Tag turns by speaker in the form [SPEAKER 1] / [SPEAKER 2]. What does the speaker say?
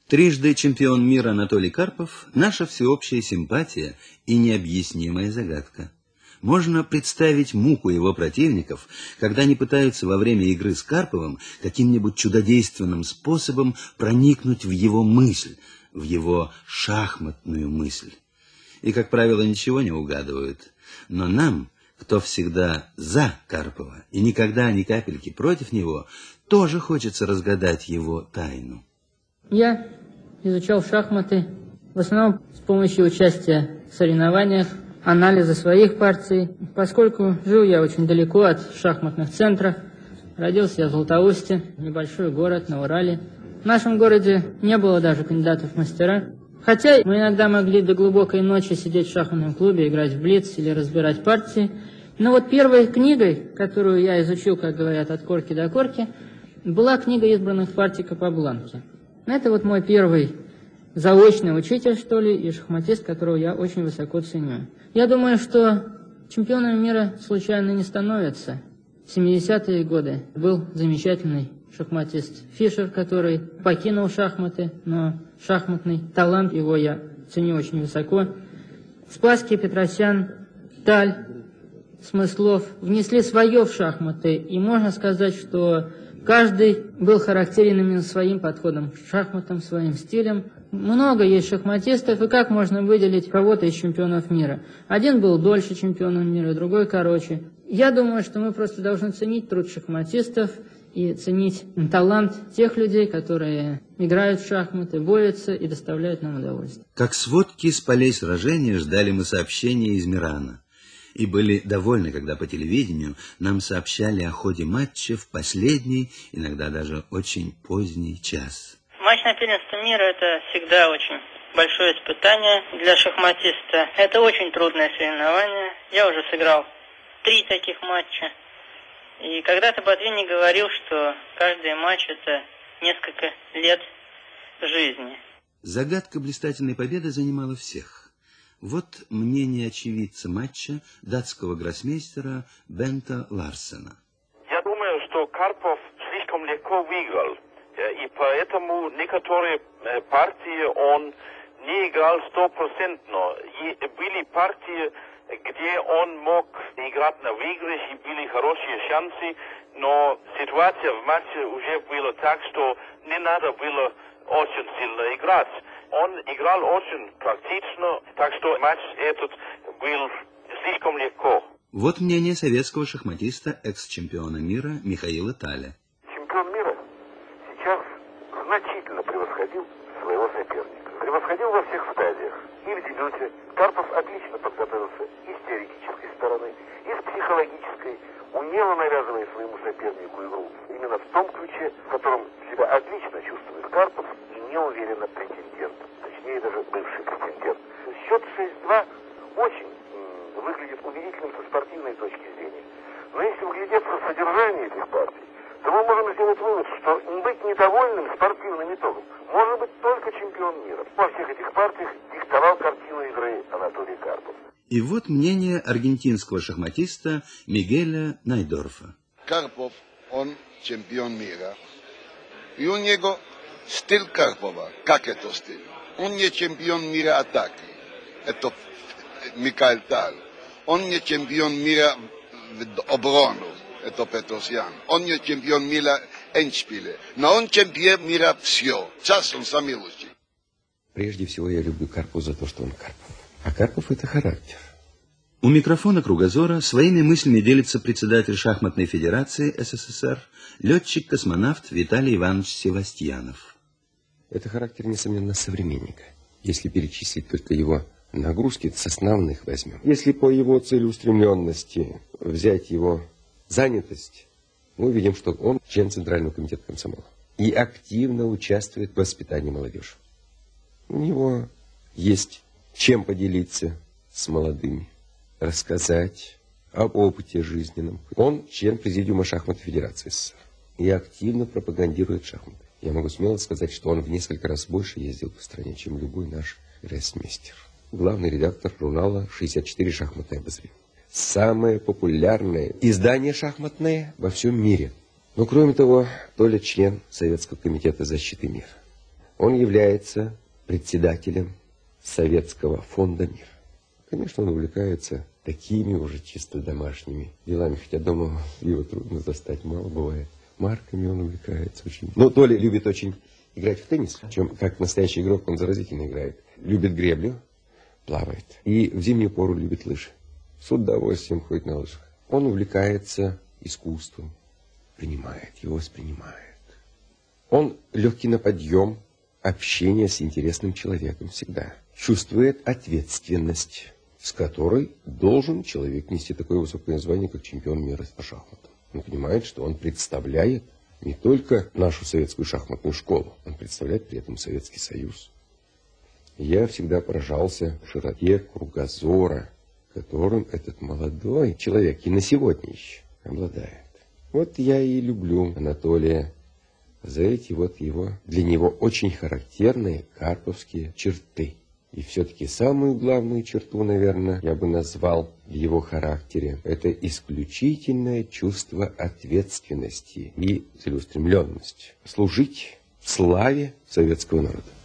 [SPEAKER 1] Трижды чемпион мира Анатолий Карпов – наша всеобщая симпатия и необъяснимая загадка. Можно представить муку его противников, когда они пытаются во время игры с Карповым каким-нибудь чудодейственным способом проникнуть в его мысль, в его шахматную мысль. И, как правило, ничего не угадывают. Но нам, кто всегда за Карпова и никогда ни капельки против него, тоже хочется разгадать его тайну.
[SPEAKER 2] Я изучал шахматы в основном с помощью участия в соревнованиях, анализа своих партий. Поскольку жил я очень далеко от шахматных центров, родился я в Златоусте, небольшой город на Урале. В нашем городе не было даже кандидатов в мастера. Хотя мы иногда могли до глубокой ночи сидеть в шахматном клубе, играть в блиц или разбирать партии. Но вот первой книгой, которую я изучил, как говорят, от корки до корки, была книга избранных партий Капабланки. Это вот мой первый заочный учитель, что ли, и шахматист, которого я очень высоко ценю. Я думаю, что чемпионами мира случайно не становятся. В 70-е годы был замечательный шахматист Фишер, который покинул шахматы, но шахматный талант его я ценю очень высоко. Спасский, Петросян, Таль, Смыслов внесли свое в шахматы, и можно сказать, что каждый был характерен именно своим подходом к шахматам, своим стилем. Много есть шахматистов, и как можно выделить кого-то из чемпионов мира? Один был дольше чемпионом мира, другой короче. Я думаю, что мы просто должны ценить труд шахматистов и ценить талант тех людей, которые играют в шахматы, борются и доставляют нам удовольствие.
[SPEAKER 1] Как сводки с полей сражения ждали мы сообщения из Мирана. И были довольны, когда по телевидению нам сообщали о ходе матча в последний, иногда даже очень поздний час.
[SPEAKER 2] Матч на первенство мира – это всегда очень большое испытание для шахматиста. Это очень трудное соревнование. Я уже сыграл 3 таких матча. И когда-то Ботвинник говорил, что каждый матч – это несколько лет жизни.
[SPEAKER 1] Загадка блистательной победы занимала всех. Вот мнение очевидца матча, датского гроссмейстера Бента Ларсена.
[SPEAKER 3] Я думаю, что Карпов слишком легко выиграл. И поэтому некоторые партии он не играл 100%. И были партии, где он мог играть на выигрыш, и были хорошие шансы. Но ситуация в матче уже была так, что не надо было очень сильно играть. Он играл очень практично, так что матч этот был слишком легко.
[SPEAKER 1] Вот мнение советского шахматиста, экс-чемпиона мира Михаила Таля.
[SPEAKER 4] Чемпион мира сейчас значительно превосходил своего соперника. Превосходил во всех стадиях. И в дебюте Карпов отлично подготовился и с теоретической стороны, и с психологической, умело навязывая своему сопернику игру. Именно в том ключе, в котором себя отлично чувствует Карпов и неуверенно претендент. Точнее, даже бывший претендент. Счет 6-2 очень выглядит убедительным со спортивной точки зрения. Но если вглядеться в содержание этих партий, то мы можем сделать вывод, что быть недовольным спортивным итогом может быть только чемпион мира. Во всех этих партиях диктовал картину игры Анатолий Карпов.
[SPEAKER 1] И вот мнение аргентинского шахматиста Мигеля Найдорфа.
[SPEAKER 5] Карпов, он чемпион мира. И у него стиль Карпова. Как это стиль? Он не чемпион мира атаки. Это Михаил Таль. Он не чемпион мира в оборону. Это Петросян. Он не чемпион мира эндшпиле. Но он чемпион мира все. Час он самый лучший.
[SPEAKER 6] Прежде всего я люблю Карпова за то, что он Карпов. А Карпов – это характер.
[SPEAKER 1] У микрофона «Кругозора» своими мыслями делится председатель шахматной федерации СССР, летчик-космонавт Виталий Иванович Севастьянов.
[SPEAKER 6] Это характер, несомненно, современника. Если перечислить только его нагрузки, с основных возьмем. Если по его целеустремленности взять его занятость, мы увидим, что он член Центрального комитета комсомола и активно участвует в воспитании молодежи. У него есть чем поделиться с молодыми, рассказать об опыте жизненном. Он член Президиума шахматной федерации СССР и активно пропагандирует шахматы. Я могу смело сказать, что он в несколько раз больше ездил по стране, чем любой наш гроссмейстер. Главный редактор журнала «64 шахматное обозрение». Самое популярное издание шахматное во всем мире. Но кроме того, Толя член Советского комитета защиты мира. Он является председателем Советского фонда мира. Конечно, он увлекается такими уже чисто домашними делами, хотя дома его трудно застать, мало бывает. Марками он увлекается очень. Но Толя любит очень играть в теннис, причем как настоящий игрок он заразительно играет. Любит греблю, плавает. И в зимнюю пору любит лыжи. С удовольствием ходит на лыжах. Он увлекается искусством, принимает его, воспринимает. Он легкий на подъем, общение с интересным человеком всегда. Чувствует ответственность, с которой должен человек нести такое высокое звание, как чемпион мира по шахматам. Он понимает, что он представляет не только нашу советскую шахматную школу, он представляет при этом Советский Союз. Я всегда поражался широте кругозора, которым этот молодой человек и на сегодня еще обладает. Вот я и люблю Анатолия за эти вот его, для него очень характерные карповские черты. И все-таки самую главную черту, наверное, я бы назвал в его характере, это исключительное чувство ответственности и целеустремленность. Служить славе советского народа.